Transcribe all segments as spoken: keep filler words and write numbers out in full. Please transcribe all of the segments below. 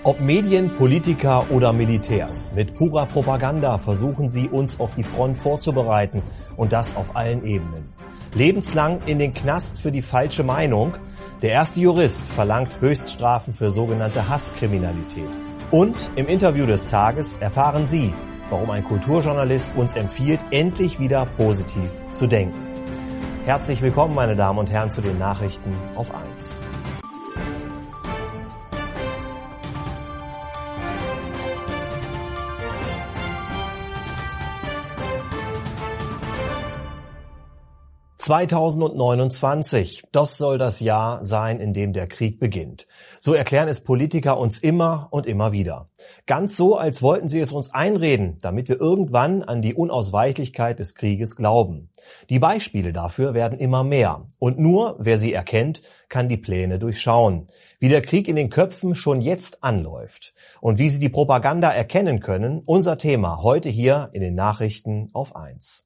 Ob Medien, Politiker oder Militärs, mit purer Propaganda versuchen sie, uns auf die Front vorzubereiten und das auf allen Ebenen. Lebenslang in den Knast für die falsche Meinung. Der erste Jurist verlangt Höchststrafen für sogenannte Hasskriminalität. Und im Interview des Tages erfahren Sie, warum ein Kulturjournalist uns empfiehlt, endlich wieder positiv zu denken. Herzlich willkommen, meine Damen und Herren, zu den Nachrichten auf eins. zweitausendneunundzwanzig, das soll das Jahr sein, in dem der Krieg beginnt. So erklären es Politiker uns immer und immer wieder. Ganz so, als wollten sie es uns einreden, damit wir irgendwann an die Unausweichlichkeit des Krieges glauben. Die Beispiele dafür werden immer mehr. Und nur wer sie erkennt, kann die Pläne durchschauen. Wie der Krieg in den Köpfen schon jetzt anläuft. Und wie sie die Propaganda erkennen können, unser Thema heute hier in den Nachrichten auf eins.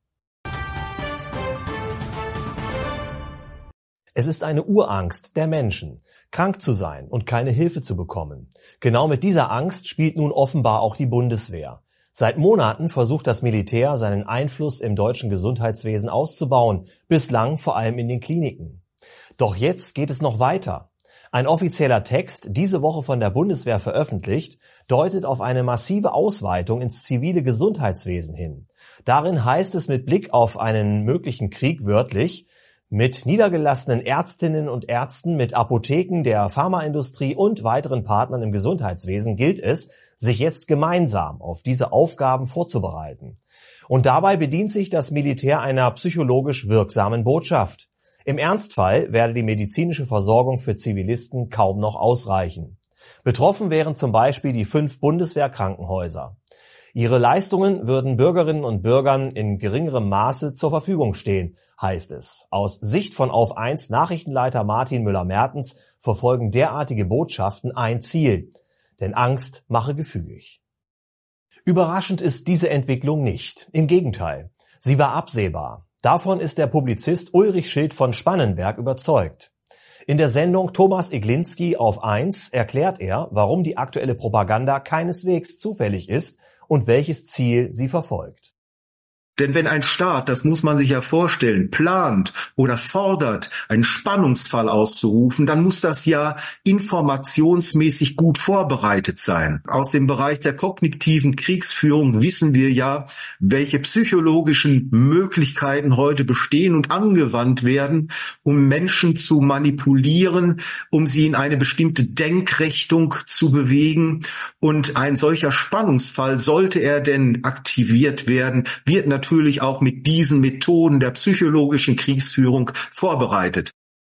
Es ist eine Urangst der Menschen, krank zu sein und keine Hilfe zu bekommen. Genau mit dieser Angst spielt nun offenbar auch die Bundeswehr. Seit Monaten versucht das Militär, seinen Einfluss im deutschen Gesundheitswesen auszubauen, bislang vor allem in den Kliniken. Doch jetzt geht es noch weiter. Ein offizieller Text, diese Woche von der Bundeswehr veröffentlicht, deutet auf eine massive Ausweitung ins zivile Gesundheitswesen hin. Darin heißt es mit Blick auf einen möglichen Krieg wörtlich: Mit niedergelassenen Ärztinnen und Ärzten, mit Apotheken, der Pharmaindustrie und weiteren Partnern im Gesundheitswesen gilt es, sich jetzt gemeinsam auf diese Aufgaben vorzubereiten. Und dabei bedient sich das Militär einer psychologisch wirksamen Botschaft. Im Ernstfall werde die medizinische Versorgung für Zivilisten kaum noch ausreichen. Betroffen wären zum Beispiel die fünf Bundeswehrkrankenhäuser. Ihre Leistungen würden Bürgerinnen und Bürgern in geringerem Maße zur Verfügung stehen, heißt es. Aus Sicht von Auf eins Nachrichtenleiter Martin Müller-Mertens verfolgen derartige Botschaften ein Ziel: Denn Angst mache gefügig. Überraschend ist diese Entwicklung nicht. Im Gegenteil, sie war absehbar. Davon ist der Publizist Ulrich Schild von Spannenberg überzeugt. In der Sendung Thomas Iglinski auf eins erklärt er, warum die aktuelle Propaganda keineswegs zufällig ist und welches Ziel sie verfolgt. Denn wenn ein Staat, das muss man sich ja vorstellen, plant oder fordert, einen Spannungsfall auszurufen, dann muss das ja informationsmäßig gut vorbereitet sein. Aus dem Bereich der kognitiven Kriegsführung wissen wir ja, welche psychologischen Möglichkeiten heute bestehen und angewandt werden, um Menschen zu manipulieren, um sie in eine bestimmte Denkrichtung zu bewegen. Und ein solcher Spannungsfall, sollte er denn aktiviert werden, wird natürlich natürlich auch mit diesen Methoden der psychologischen Kriegsführung vorbereitet.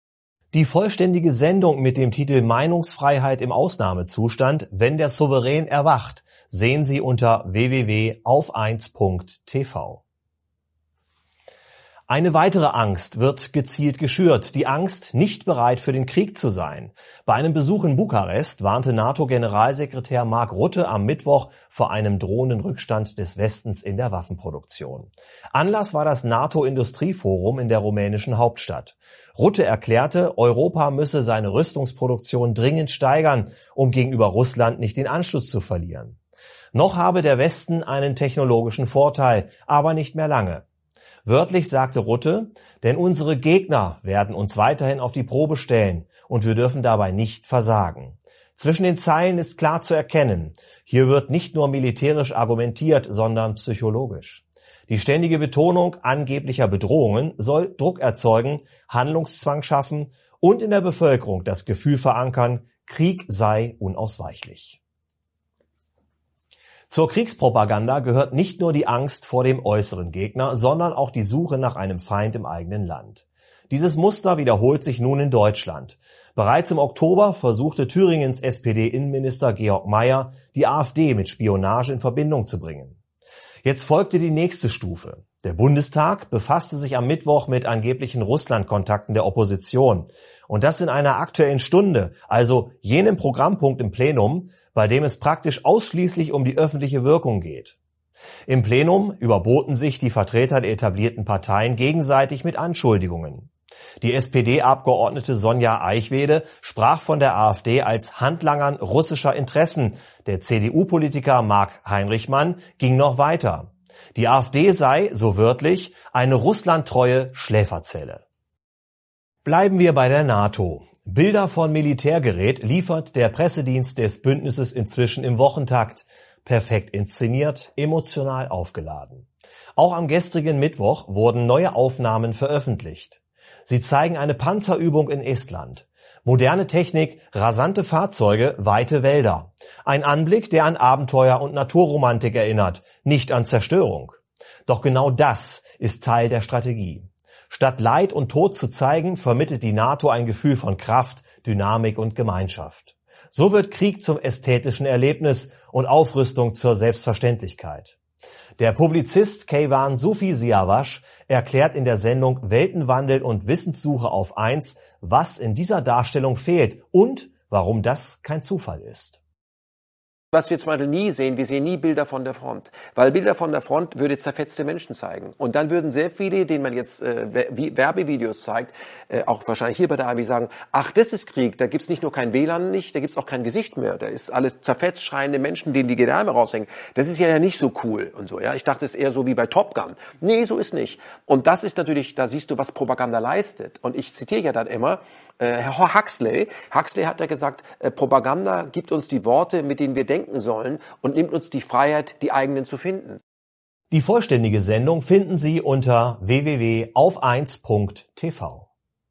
Die vollständige Sendung mit dem Titel Meinungsfreiheit im Ausnahmezustand, wenn der Souverän erwacht, sehen Sie unter w w w punkt auf eins punkt t v. Eine weitere Angst wird gezielt geschürt, die Angst, nicht bereit für den Krieg zu sein. Bei einem Besuch in Bukarest warnte NATO-Generalsekretär Mark Rutte am Mittwoch vor einem drohenden Rückstand des Westens in der Waffenproduktion. Anlass war das NATO-Industrieforum in der rumänischen Hauptstadt. Rutte erklärte, Europa müsse seine Rüstungsproduktion dringend steigern, um gegenüber Russland nicht den Anschluss zu verlieren. Noch habe der Westen einen technologischen Vorteil, aber nicht mehr lange. Wörtlich sagte Rutte, denn unsere Gegner werden uns weiterhin auf die Probe stellen und wir dürfen dabei nicht versagen. Zwischen den Zeilen ist klar zu erkennen, hier wird nicht nur militärisch argumentiert, sondern psychologisch. Die ständige Betonung angeblicher Bedrohungen soll Druck erzeugen, Handlungszwang schaffen und in der Bevölkerung das Gefühl verankern, Krieg sei unausweichlich. Zur Kriegspropaganda gehört nicht nur die Angst vor dem äußeren Gegner, sondern auch die Suche nach einem Feind im eigenen Land. Dieses Muster wiederholt sich nun in Deutschland. Bereits im Oktober versuchte Thüringens S P D-Innenminister Georg Mayer, die AfD mit Spionage in Verbindung zu bringen. Jetzt folgte die nächste Stufe. Der Bundestag befasste sich am Mittwoch mit angeblichen Russlandkontakten der Opposition. Und das in einer Aktuellen Stunde, also jenem Programmpunkt im Plenum, bei dem es praktisch ausschließlich um die öffentliche Wirkung geht. Im Plenum überboten sich die Vertreter der etablierten Parteien gegenseitig mit Anschuldigungen. Die S P D-Abgeordnete Sonja Eichwede sprach von der AfD als Handlangern russischer Interessen. Der C D U-Politiker Marc Heinrichmann ging noch weiter. Die AfD sei, so wörtlich, eine russlandtreue Schläferzelle. Bleiben wir bei der NATO. Bilder von Militärgerät liefert der Pressedienst des Bündnisses inzwischen im Wochentakt. Perfekt inszeniert, emotional aufgeladen. Auch am gestrigen Mittwoch wurden neue Aufnahmen veröffentlicht. Sie zeigen eine Panzerübung in Estland. Moderne Technik, rasante Fahrzeuge, weite Wälder. Ein Anblick, der an Abenteuer und Naturromantik erinnert, nicht an Zerstörung. Doch genau das ist Teil der Strategie. Statt Leid und Tod zu zeigen, vermittelt die NATO ein Gefühl von Kraft, Dynamik und Gemeinschaft. So wird Krieg zum ästhetischen Erlebnis und Aufrüstung zur Selbstverständlichkeit. Der Publizist Keyvan Sufi Siavash erklärt in der Sendung Weltenwandel und Wissenssuche auf eins, was in dieser Darstellung fehlt und warum das kein Zufall ist. Was wir zum Beispiel nie sehen, wir sehen nie Bilder von der Front. Weil Bilder von der Front würde zerfetzte Menschen zeigen. Und dann würden sehr viele, denen man jetzt äh, Werbevideos zeigt, äh, auch wahrscheinlich hier bei der A W sagen, ach, das ist Krieg, da gibt's nicht nur kein W L A N nicht, da gibt's auch kein Gesicht mehr. Da ist alles zerfetzt schreiende Menschen, denen die Gedärme raushängen. Das ist ja, ja nicht so cool und so. Ja, ich dachte, es ist eher so wie bei Top Gun. Nee, so ist nicht. Und das ist natürlich, da siehst du, was Propaganda leistet. Und ich zitiere ja dann immer äh, Herr Huxley. Huxley hat ja gesagt, äh, Propaganda gibt uns die Worte, mit denen wir denken sollen und nimmt uns die Freiheit, die eigenen zu finden. Die vollständige Sendung finden Sie unter w w w punkt auf eins punkt t v.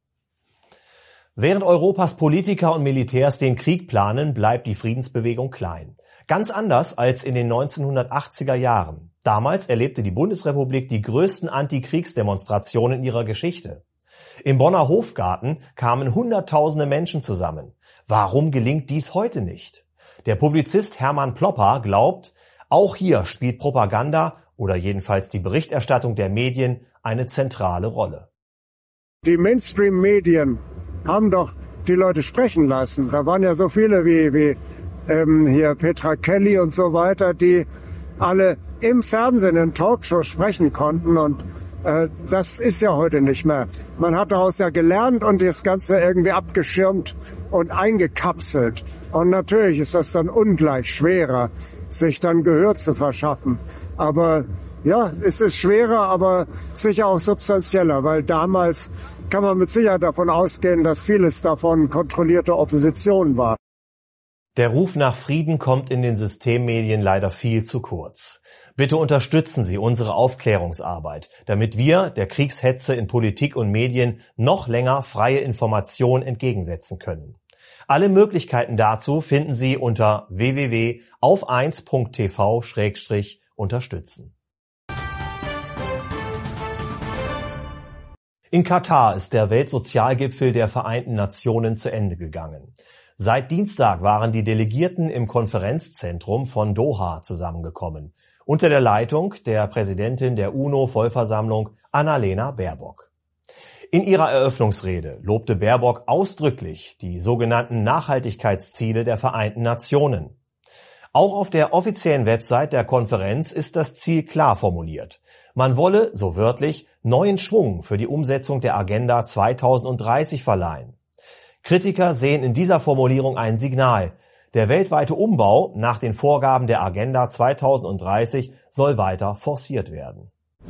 Während Europas Politiker und Militärs den Krieg planen, bleibt die Friedensbewegung klein. Ganz anders als in den neunzehnhundertachtziger Jahren. Damals erlebte die Bundesrepublik die größten Antikriegsdemonstrationen ihrer Geschichte. Im Bonner Hofgarten kamen Hunderttausende Menschen zusammen. Warum gelingt dies heute nicht? Der Publizist Hermann Plopper glaubt, auch hier spielt Propaganda oder jedenfalls die Berichterstattung der Medien eine zentrale Rolle. Die Mainstream-Medien haben doch die Leute sprechen lassen. Da waren ja so viele wie, wie ähm, hier Petra Kelly und so weiter, die alle im Fernsehen in Talkshows sprechen konnten und äh, das ist ja heute nicht mehr. Man hat daraus ja gelernt und das Ganze irgendwie abgeschirmt und eingekapselt. Und natürlich ist das dann ungleich schwerer, sich dann Gehör zu verschaffen. Aber ja, es ist schwerer, aber sicher auch substanzieller, weil damals kann man mit Sicherheit davon ausgehen, dass vieles davon kontrollierte Opposition war. Der Ruf nach Frieden kommt in den Systemmedien leider viel zu kurz. Bitte unterstützen Sie unsere Aufklärungsarbeit, damit wir der Kriegshetze in Politik und Medien noch länger freie Information entgegensetzen können. Alle Möglichkeiten dazu finden Sie unter w w w punkt auf eins punkt t v schrägstrich unterstützen. In Katar ist der Weltsozialgipfel der Vereinten Nationen zu Ende gegangen. Seit Dienstag waren die Delegierten im Konferenzzentrum von Doha zusammengekommen, unter der Leitung der Präsidentin der UNO-Vollversammlung Annalena Baerbock. In ihrer Eröffnungsrede lobte Baerbock ausdrücklich die sogenannten Nachhaltigkeitsziele der Vereinten Nationen. Auch auf der offiziellen Website der Konferenz ist das Ziel klar formuliert. Man wolle, so wörtlich, neuen Schwung für die Umsetzung der Agenda zweitausenddreißig verleihen. Kritiker sehen in dieser Formulierung ein Signal. Der weltweite Umbau nach den Vorgaben der Agenda zweitausenddreißig soll weiter forciert werden.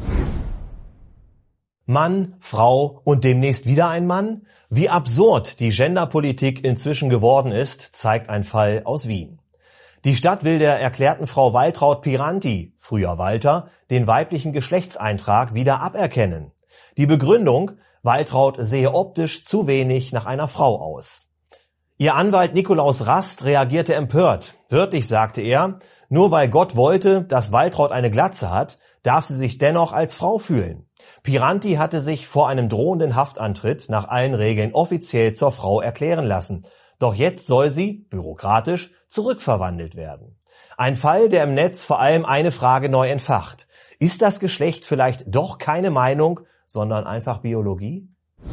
Mann, Frau und demnächst wieder ein Mann? Wie absurd die Genderpolitik inzwischen geworden ist, zeigt ein Fall aus Wien. Die Stadt will der erklärten Frau Waltraud Piranti, früher Walter, den weiblichen Geschlechtseintrag wieder aberkennen. Die Begründung: Waltraud sehe optisch zu wenig nach einer Frau aus. Ihr Anwalt Nikolaus Rast reagierte empört. Wörtlich sagte er, nur weil Gott wollte, dass Waltraud eine Glatze hat, darf sie sich dennoch als Frau fühlen. Piranti hatte sich vor einem drohenden Haftantritt nach allen Regeln offiziell zur Frau erklären lassen. Doch jetzt soll sie, bürokratisch, zurückverwandelt werden. Ein Fall, der im Netz vor allem eine Frage neu entfacht. Ist das Geschlecht vielleicht doch keine Meinung, sondern einfach Biologie?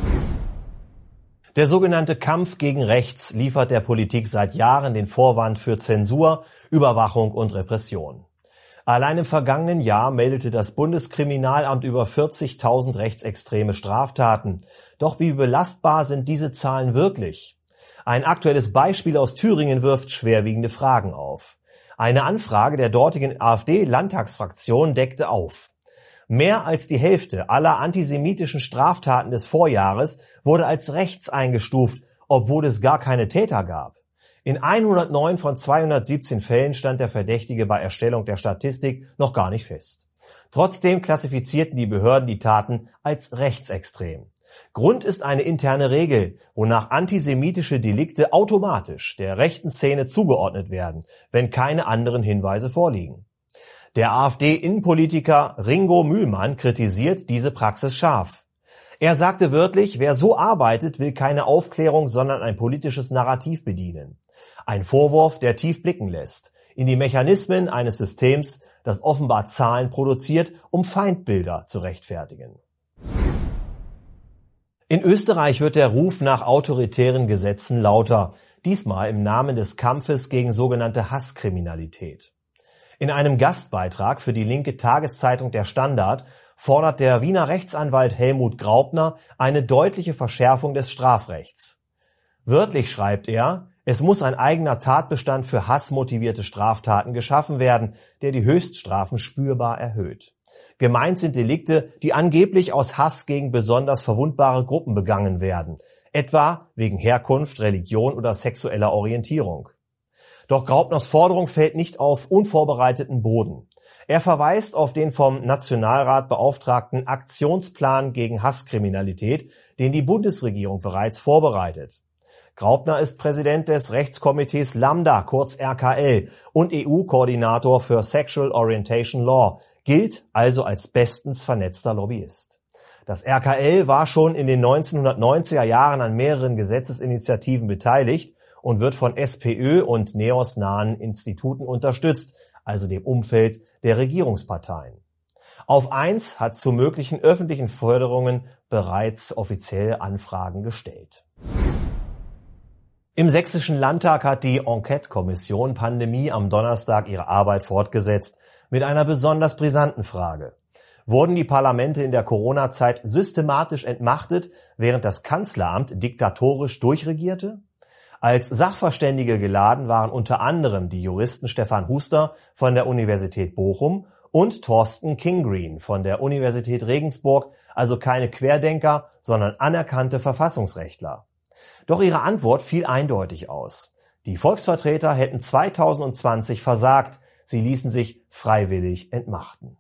Der sogenannte Kampf gegen Rechts liefert der Politik seit Jahren den Vorwand für Zensur, Überwachung und Repression. Allein im vergangenen Jahr meldete das Bundeskriminalamt über vierzigtausend rechtsextreme Straftaten. Doch wie belastbar sind diese Zahlen wirklich? Ein aktuelles Beispiel aus Thüringen wirft schwerwiegende Fragen auf. Eine Anfrage der dortigen AfD-Landtagsfraktion deckte auf: Mehr als die Hälfte aller antisemitischen Straftaten des Vorjahres wurde als rechts eingestuft, obwohl es gar keine Täter gab. In hundertneun von zweihundertsiebzehn Fällen stand der Verdächtige bei Erstellung der Statistik noch gar nicht fest. Trotzdem klassifizierten die Behörden die Taten als rechtsextrem. Grund ist eine interne Regel, wonach antisemitische Delikte automatisch der rechten Szene zugeordnet werden, wenn keine anderen Hinweise vorliegen. Der AfD-Innenpolitiker Ringo Mühlmann kritisiert diese Praxis scharf. Er sagte wörtlich, wer so arbeitet, will keine Aufklärung, sondern ein politisches Narrativ bedienen. Ein Vorwurf, der tief blicken lässt in die Mechanismen eines Systems, das offenbar Zahlen produziert, um Feindbilder zu rechtfertigen. In Österreich wird der Ruf nach autoritären Gesetzen lauter, diesmal im Namen des Kampfes gegen sogenannte Hasskriminalität. In einem Gastbeitrag für die linke Tageszeitung Der Standard fordert der Wiener Rechtsanwalt Helmut Graupner eine deutliche Verschärfung des Strafrechts. Wörtlich schreibt er: Es muss ein eigener Tatbestand für hassmotivierte Straftaten geschaffen werden, der die Höchststrafen spürbar erhöht. Gemeint sind Delikte, die angeblich aus Hass gegen besonders verwundbare Gruppen begangen werden, etwa wegen Herkunft, Religion oder sexueller Orientierung. Doch Graupners Forderung fällt nicht auf unvorbereiteten Boden. Er verweist auf den vom Nationalrat beauftragten Aktionsplan gegen Hasskriminalität, den die Bundesregierung bereits vorbereitet. Graupner ist Präsident des Rechtskomitees Lambda, kurz R K L, und E U-Koordinator für Sexual Orientation Law, gilt also als bestens vernetzter Lobbyist. Das R K L war schon in den neunzehnhundertneunziger Jahren an mehreren Gesetzesinitiativen beteiligt und wird von SPÖ und NEOS-nahen Instituten unterstützt, also dem Umfeld der Regierungsparteien. Auf eins hat zu möglichen öffentlichen Förderungen bereits offizielle Anfragen gestellt. Im Sächsischen Landtag hat die Enquete-Kommission Pandemie am Donnerstag ihre Arbeit fortgesetzt mit einer besonders brisanten Frage: Wurden die Parlamente in der Corona-Zeit systematisch entmachtet, während das Kanzleramt diktatorisch durchregierte? Als Sachverständige geladen waren unter anderem die Juristen Stefan Huster von der Universität Bochum und Thorsten Kingreen von der Universität Regensburg, also keine Querdenker, sondern anerkannte Verfassungsrechtler. Doch ihre Antwort fiel eindeutig aus. Die Volksvertreter hätten zweitausendzwanzig versagt, sie ließen sich freiwillig entmachten.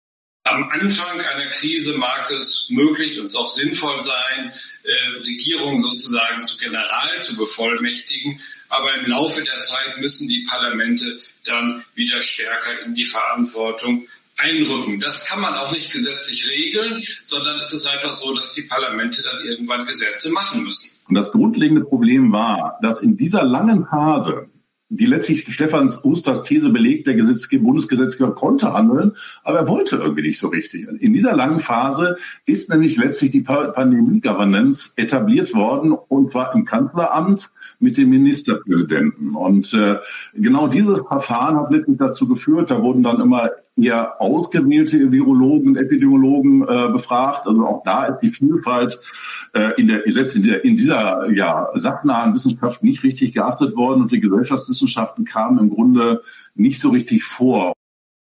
Am Anfang einer Krise mag es möglich und auch sinnvoll sein, äh, Regierungen sozusagen zu General zu bevollmächtigen. Aber im Laufe der Zeit müssen die Parlamente dann wieder stärker in die Verantwortung einrücken. Das kann man auch nicht gesetzlich regeln, sondern es ist einfach so, dass die Parlamente dann irgendwann Gesetze machen müssen. Und das grundlegende Problem war, dass in dieser langen Phase, die letztlich Stefan Husters These belegt, der Gesetzgeber, Bundesgesetzgeber konnte handeln, aber er wollte irgendwie nicht so richtig. In dieser langen Phase ist nämlich letztlich die Pandemie-Governance etabliert worden, und zwar im Kanzleramt mit dem Ministerpräsidenten. Und äh, genau dieses Verfahren hat letztlich dazu geführt, da wurden dann immer eher ausgewählte Virologen und Epidemiologen äh, befragt. Also auch da ist die Vielfalt äh, in der selbst in, der, in dieser ja sachnahen Wissenschaft nicht richtig geachtet worden, und die Gesellschaftswissenschaften kamen im Grunde nicht so richtig vor.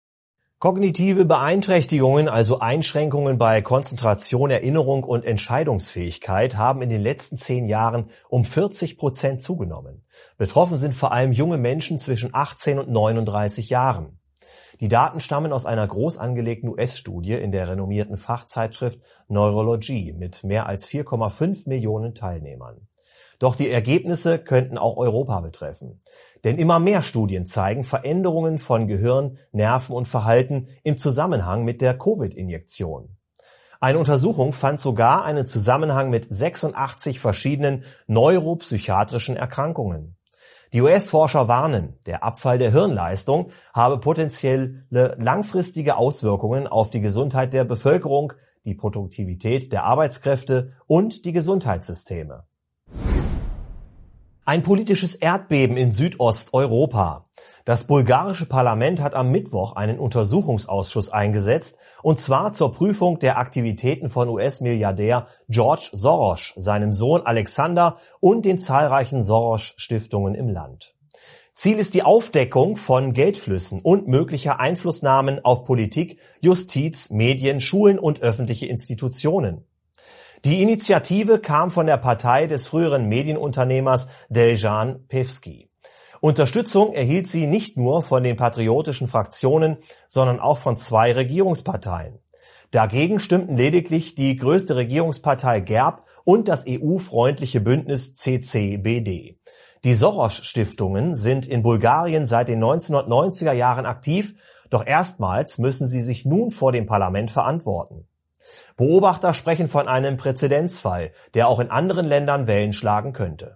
Kognitive Beeinträchtigungen, also Einschränkungen bei Konzentration, Erinnerung und Entscheidungsfähigkeit, haben in den letzten zehn Jahren um vierzig Prozent zugenommen. Betroffen sind vor allem junge Menschen zwischen achtzehn und neununddreißig Jahren. Die Daten stammen aus einer groß angelegten U S-Studie in der renommierten Fachzeitschrift Neurology mit mehr als vier Komma fünf Millionen Teilnehmern. Doch die Ergebnisse könnten auch Europa betreffen. Denn immer mehr Studien zeigen Veränderungen von Gehirn, Nerven und Verhalten im Zusammenhang mit der Covid-Injektion. Eine Untersuchung fand sogar einen Zusammenhang mit sechsundachtzig verschiedenen neuropsychiatrischen Erkrankungen. Die U S-Forscher warnen, der Abfall der Hirnleistung habe potenzielle langfristige Auswirkungen auf die Gesundheit der Bevölkerung, die Produktivität der Arbeitskräfte und die Gesundheitssysteme. Ein politisches Erdbeben in Südosteuropa. Das bulgarische Parlament hat am Mittwoch einen Untersuchungsausschuss eingesetzt, und zwar zur Prüfung der Aktivitäten von U S-Milliardär George Soros, seinem Sohn Alexander und den zahlreichen Soros-Stiftungen im Land. Ziel ist die Aufdeckung von Geldflüssen und möglicher Einflussnahmen auf Politik, Justiz, Medien, Schulen und öffentliche Institutionen. Die Initiative kam von der Partei des früheren Medienunternehmers Dejan Pevsky. Unterstützung erhielt sie nicht nur von den patriotischen Fraktionen, sondern auch von zwei Regierungsparteien. Dagegen stimmten lediglich die größte Regierungspartei GERB und das E U-freundliche Bündnis C C B D. Die Soros-Stiftungen sind in Bulgarien seit den neunzehnhundertneunziger Jahren aktiv, doch erstmals müssen sie sich nun vor dem Parlament verantworten. Beobachter sprechen von einem Präzedenzfall, der auch in anderen Ländern Wellen schlagen könnte.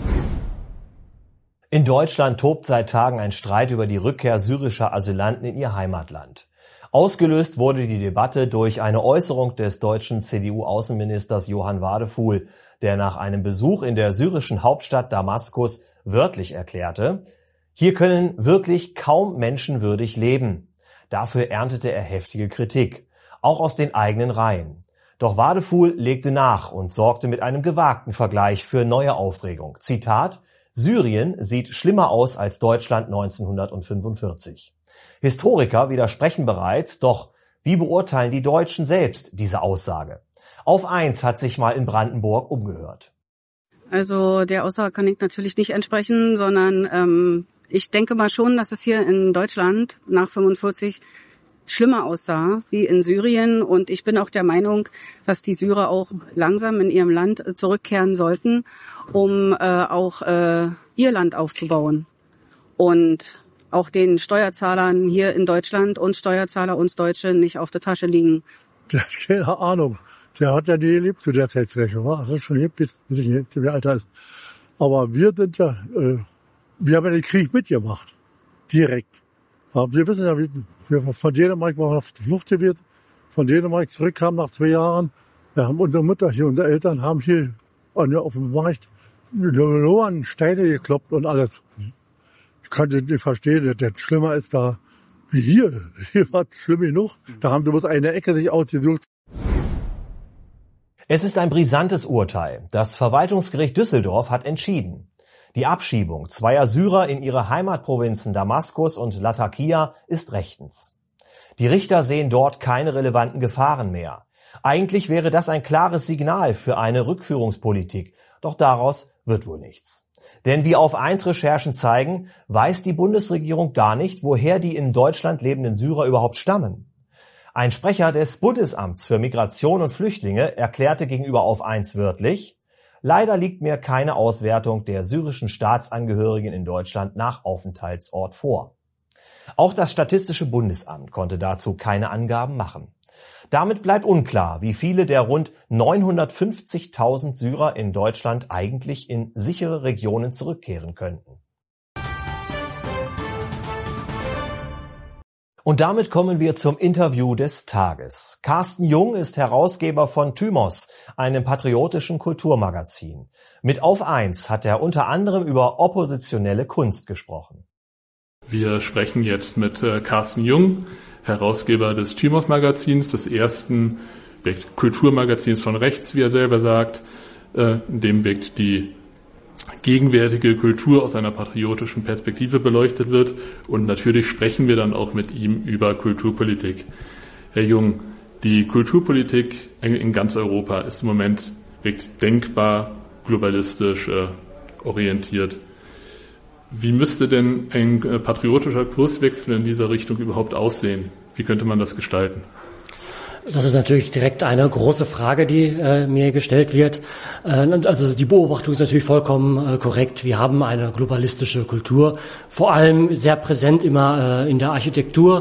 In Deutschland tobt seit Tagen ein Streit über die Rückkehr syrischer Asylanten in ihr Heimatland. Ausgelöst wurde die Debatte durch eine Äußerung des deutschen C D U-Außenministers Johann Wadefuhl, der nach einem Besuch in der syrischen Hauptstadt Damaskus wörtlich erklärte: Hier können wirklich kaum Menschen würdig leben. Dafür erntete er heftige Kritik, auch aus den eigenen Reihen. Doch Wadefuhl legte nach und sorgte mit einem gewagten Vergleich für neue Aufregung. Zitat: Syrien sieht schlimmer aus als Deutschland neunzehnhundertfünfundvierzig. Historiker widersprechen bereits, doch wie beurteilen die Deutschen selbst diese Aussage? Auf eins hat sich mal in Brandenburg umgehört. Also der Aussage kann ich natürlich nicht entsprechen, sondern ähm, ich denke mal schon, dass es hier in Deutschland nach fünfundvierzig schlimmer aussah wie in Syrien. Und ich bin auch der Meinung, dass die Syrer auch langsam in ihrem Land zurückkehren sollten, um äh, auch äh, ihr Land aufzubauen. Und auch den Steuerzahlern hier in Deutschland und Steuerzahler uns Deutsche nicht auf der Tasche liegen. Der hat keine Ahnung. Der hat ja nie gelebt zu der Zeit vielleicht. Das ist schon gelebt, bis, bis ich nicht wie alt ist. Aber wir sind ja, äh, wir haben ja den Krieg mitgemacht. Direkt. Aber wir wissen ja, wie wir von Dänemark waren auf die Flucht gewesen, von Dänemark zurückkamen nach zwei Jahren. Wir haben unsere Mutter hier, unsere Eltern haben hier auf dem Markt Lohren, Steine gekloppt und alles. Ich konnte nicht verstehen, der schlimmer ist da wie hier. Hier war es schlimm genug. Da haben sie bloß eine Ecke sich ausgesucht. Es ist ein brisantes Urteil. Das Verwaltungsgericht Düsseldorf hat entschieden. Die Abschiebung zweier Syrer in ihre Heimatprovinzen Damaskus und Latakia ist rechtens. Die Richter sehen dort keine relevanten Gefahren mehr. Eigentlich wäre das ein klares Signal für eine Rückführungspolitik, doch daraus wird wohl nichts. Denn wie auf eins Recherchen zeigen, weiß die Bundesregierung gar nicht, woher die in Deutschland lebenden Syrer überhaupt stammen. Ein Sprecher des Bundesamts für Migration und Flüchtlinge erklärte gegenüber auf eins wörtlich: Leider liegt mir keine Auswertung der syrischen Staatsangehörigen in Deutschland nach Aufenthaltsort vor. Auch das Statistische Bundesamt konnte dazu keine Angaben machen. Damit bleibt unklar, wie viele der rund neunhundertfünfzigtausend Syrer in Deutschland eigentlich in sichere Regionen zurückkehren könnten. Und damit kommen wir zum Interview des Tages. Carsten Jung ist Herausgeber von Thymos, einem patriotischen Kulturmagazin. Mit Auf eins hat er unter anderem über oppositionelle Kunst gesprochen. Wir sprechen jetzt mit äh, Carsten Jung, Herausgeber des Thymos-Magazins, des ersten Kulturmagazins von rechts, wie er selber sagt. Äh, in dem wirkt die gegenwärtige Kultur aus einer patriotischen Perspektive beleuchtet wird. Und natürlich sprechen wir dann auch mit ihm über Kulturpolitik. Herr Jung, die Kulturpolitik in ganz Europa ist im Moment wirkt denkbar globalistisch äh, orientiert. Wie müsste denn ein äh, patriotischer Kurswechsel in dieser Richtung überhaupt aussehen? Wie könnte man das gestalten? Das ist natürlich direkt eine große Frage, die äh, mir gestellt wird. Äh, also die Beobachtung ist natürlich vollkommen äh, korrekt. Wir haben eine globalistische Kultur, vor allem sehr präsent immer äh, in der Architektur. Ich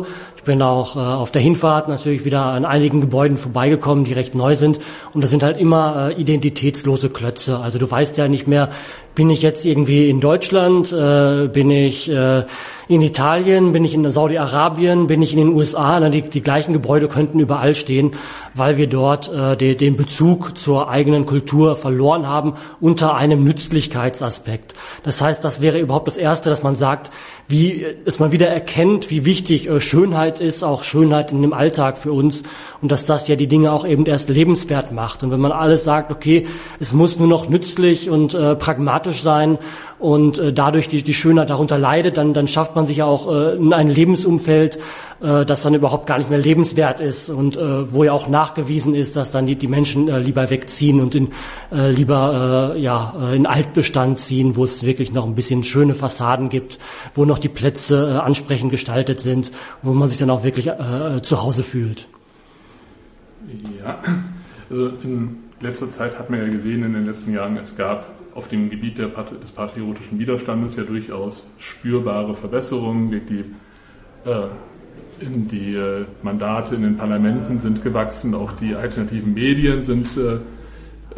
bin auch äh, auf der Hinfahrt natürlich wieder an einigen Gebäuden vorbeigekommen, die recht neu sind. Und das sind halt immer äh, identitätslose Klötze. Also du weißt ja nicht mehr, bin ich jetzt irgendwie in Deutschland, äh, bin ich äh, in Italien, bin ich in Saudi-Arabien, bin ich in den U S A, na, die, die gleichen Gebäude könnten überall stehen, weil wir dort äh, de, den Bezug zur eigenen Kultur verloren haben unter einem Nützlichkeitsaspekt. Das heißt, das wäre überhaupt das Erste, dass man sagt, wie, dass man wieder erkennt, wie wichtig äh, Schönheit ist, auch Schönheit in dem Alltag für uns und dass das ja die Dinge auch eben erst lebenswert macht. Und wenn man alles sagt, okay, es muss nur noch nützlich und äh, pragmatisch sein und äh, dadurch die, die Schönheit darunter leidet, dann, dann schafft man sich ja auch äh, in ein Lebensumfeld, äh, das dann überhaupt gar nicht mehr lebenswert ist und äh, wo ja auch nachgewiesen ist, dass dann die, die Menschen äh, lieber wegziehen und in, äh, lieber äh, ja äh, in Altbestand ziehen, wo es wirklich noch ein bisschen schöne Fassaden gibt, wo noch die Plätze äh, ansprechend gestaltet sind, wo man sich dann auch wirklich äh, zu Hause fühlt. Ja, also in letzter Zeit hat man ja gesehen in den letzten Jahren, es gab auf dem Gebiet der, des patriotischen Widerstandes ja durchaus spürbare Verbesserungen. Die, äh, in die äh, Mandate in den Parlamenten sind gewachsen, auch die alternativen Medien sind, äh,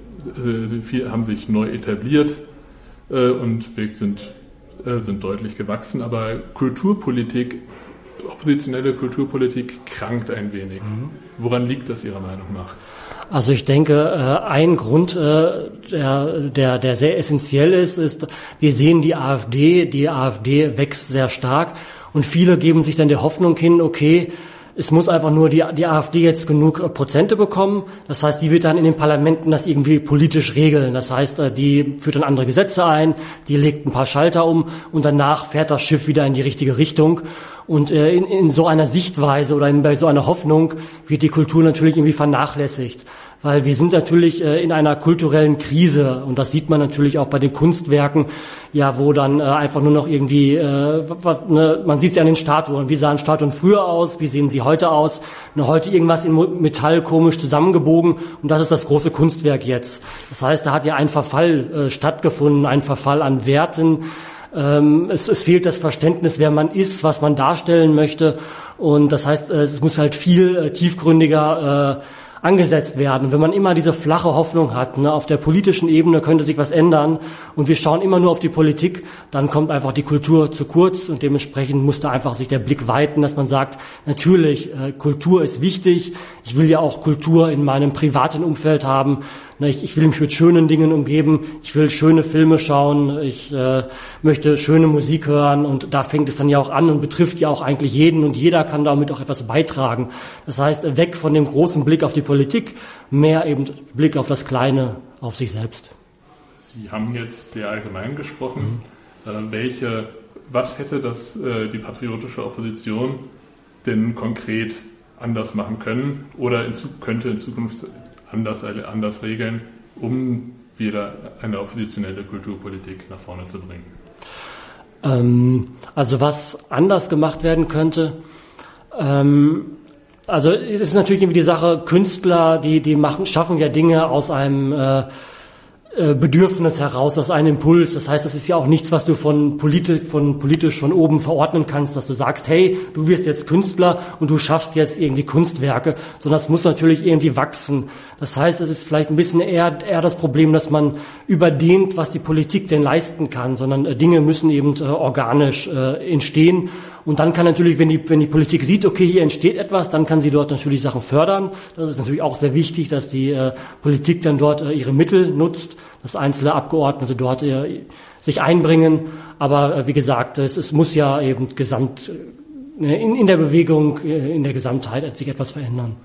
äh, viel, haben sich neu etabliert äh, und sind, äh, sind deutlich gewachsen. Aber Kulturpolitik, oppositionelle Kulturpolitik krankt ein wenig. Mhm. Woran liegt das Ihrer Meinung nach? Also ich denke, ein Grund, der, der, der sehr essentiell ist, ist, wir sehen die AfD, die AfD wächst sehr stark und viele geben sich dann der Hoffnung hin, okay, es muss einfach nur die, die AfD jetzt genug Prozente bekommen. Das heißt, die wird dann in den Parlamenten das irgendwie politisch regeln. Das heißt, die führt dann andere Gesetze ein, die legt ein paar Schalter um und danach fährt das Schiff wieder in die richtige Richtung. Und äh, in, in so einer Sichtweise oder in, bei so einer Hoffnung wird die Kultur natürlich irgendwie vernachlässigt. Weil wir sind natürlich äh, in einer kulturellen Krise und das sieht man natürlich auch bei den Kunstwerken, ja, wo dann äh, einfach nur noch irgendwie, äh, ne, man sieht es ja an den Statuen, wie sahen Statuen früher aus, wie sehen sie heute aus, ne, heute irgendwas in Metall komisch zusammengebogen und das ist das große Kunstwerk jetzt. Das heißt, da hat ja ein Verfall äh, stattgefunden, ein Verfall an Werten. Ähm, es, es fehlt das Verständnis, wer man ist, was man darstellen möchte und das heißt, äh, es muss halt viel äh, tiefgründiger äh, angesetzt werden. Und wenn man immer diese flache Hoffnung hat, ne, auf der politischen Ebene könnte sich was ändern und wir schauen immer nur auf die Politik, dann kommt einfach die Kultur zu kurz und dementsprechend muss da einfach sich der Blick weiten, dass man sagt, natürlich, äh, Kultur ist wichtig, ich will ja auch Kultur in meinem privaten Umfeld haben, ne, ich, ich will mich mit schönen Dingen umgeben, ich will schöne Filme schauen, ich äh, möchte schöne Musik hören und da fängt es dann ja auch an und betrifft ja auch eigentlich jeden und jeder kann damit auch etwas beitragen. Das heißt, weg von dem großen Blick auf die Politik, mehr eben Blick auf das Kleine, auf sich selbst. Sie haben jetzt sehr allgemein gesprochen. Mhm. Äh, welche, was hätte das äh, die patriotische Opposition denn konkret anders machen können oder in, könnte in Zukunft anders, anders regeln, um wieder eine oppositionelle Kulturpolitik nach vorne zu bringen? Ähm, also was anders gemacht werden könnte, ähm, also es ist natürlich irgendwie die Sache, Künstler, die die machen, schaffen ja Dinge aus einem äh, Bedürfnis heraus, aus einem Impuls. Das heißt, das ist ja auch nichts, was du von politisch, von politisch von oben verordnen kannst, dass du sagst, hey, du wirst jetzt Künstler und du schaffst jetzt irgendwie Kunstwerke, sondern es muss natürlich irgendwie wachsen. Das heißt, es ist vielleicht ein bisschen eher, eher das Problem, dass man überdehnt, was die Politik denn leisten kann, sondern äh, Dinge müssen eben äh, organisch äh, entstehen. Und dann kann natürlich, wenn die, wenn die Politik sieht, okay, hier entsteht etwas, dann kann sie dort natürlich Sachen fördern. Das ist natürlich auch sehr wichtig, dass die äh, Politik dann dort äh, ihre Mittel nutzt, dass einzelne Abgeordnete dort äh, sich einbringen. Aber äh, wie gesagt, es, es muss ja eben gesamt äh, in, in der Bewegung, äh, in der Gesamtheit sich etwas verändern.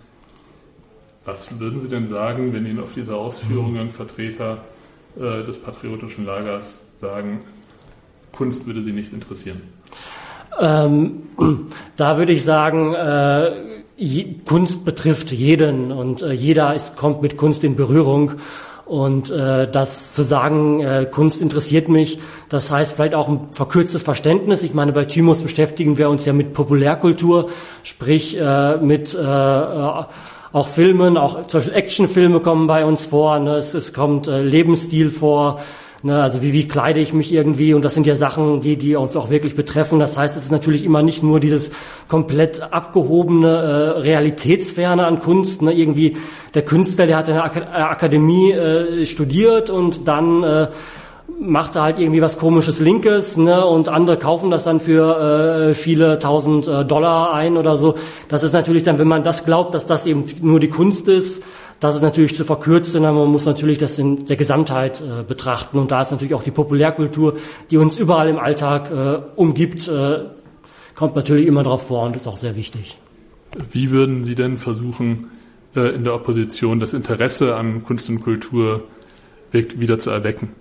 Was würden Sie denn sagen, wenn Ihnen auf diese Ausführungen Vertreter äh, des patriotischen Lagers sagen, Kunst würde Sie nicht interessieren? Ähm, da würde ich sagen, äh, je, Kunst betrifft jeden und äh, jeder ist, kommt mit Kunst in Berührung und äh, das zu sagen, äh, Kunst interessiert mich, das heißt vielleicht auch ein verkürztes Verständnis. Ich meine, bei Thymos beschäftigen wir uns ja mit Populärkultur, sprich äh, mit äh, äh, auch Filmen, auch zum Beispiel Actionfilme kommen bei uns vor, ne? es, es kommt äh, Lebensstil vor, Ne, also wie, wie kleide ich mich irgendwie, und das sind ja Sachen, die, die uns auch wirklich betreffen. Das heißt, es ist natürlich immer nicht nur dieses komplett abgehobene, äh, realitätsferne an Kunst. Ne, irgendwie der Künstler, der hat in der Ak- Akademie äh, studiert und dann äh, macht er halt irgendwie was komisches Linkes, ne, und andere kaufen das dann für äh, viele tausend äh, Dollar ein oder so. Das ist natürlich dann, wenn man das glaubt, dass das eben nur die Kunst ist, das ist natürlich zu verkürzt, sondern man muss natürlich das in der Gesamtheit äh, betrachten. Und da ist natürlich auch die Populärkultur, die uns überall im Alltag äh, umgibt, äh, kommt natürlich immer drauf vor und ist auch sehr wichtig. Wie würden Sie denn versuchen, äh, in der Opposition das Interesse an Kunst und Kultur wieder zu erwecken?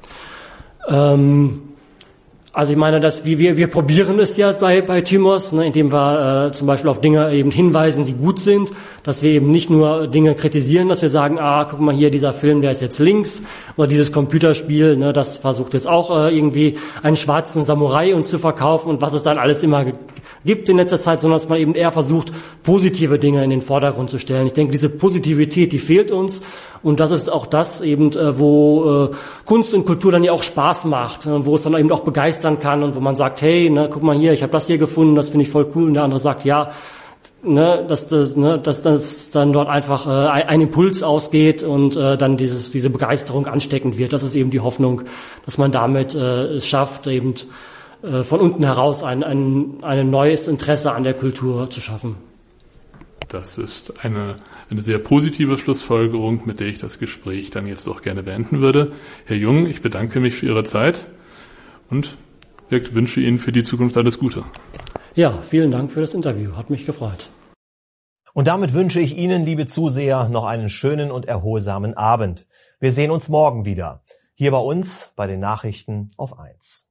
Ähm, also ich meine, dass wir wir wir probieren es ja bei bei Thymos, ne, indem wir äh, zum Beispiel auf Dinge eben hinweisen, die gut sind, dass wir eben nicht nur Dinge kritisieren, dass wir sagen, ah, guck mal hier, dieser Film, der ist jetzt links, oder dieses Computerspiel, ne, das versucht jetzt auch äh, irgendwie einen schwarzen Samurai uns zu verkaufen und was es dann alles immer gibt in letzter Zeit, sondern dass man eben eher versucht, positive Dinge in den Vordergrund zu stellen. Ich denke, diese Positivität, die fehlt uns, und das ist auch das eben, äh, wo äh, Kunst und Kultur dann ja auch Spaß macht, äh, wo es dann eben auch begeistern kann und wo man sagt, hey, ne, guck mal hier, ich habe das hier gefunden, das finde ich voll cool, und der andere sagt, ja, ne, dass das, ne, dass das dann dort einfach äh, ein Impuls ausgeht und äh, dann dieses diese Begeisterung ansteckend wird. Das ist eben die Hoffnung, dass man damit äh, es schafft, eben äh, von unten heraus ein, ein ein neues Interesse an der Kultur zu schaffen. Das ist eine eine sehr positive Schlussfolgerung, mit der ich das Gespräch dann jetzt auch gerne beenden würde. Herr Jung, ich bedanke mich für Ihre Zeit und ich wünsche Ihnen für die Zukunft alles Gute. Ja, vielen Dank für das Interview. Hat mich gefreut. Und damit wünsche ich Ihnen, liebe Zuseher, noch einen schönen und erholsamen Abend. Wir sehen uns morgen wieder. Hier bei uns bei den Nachrichten auf eins.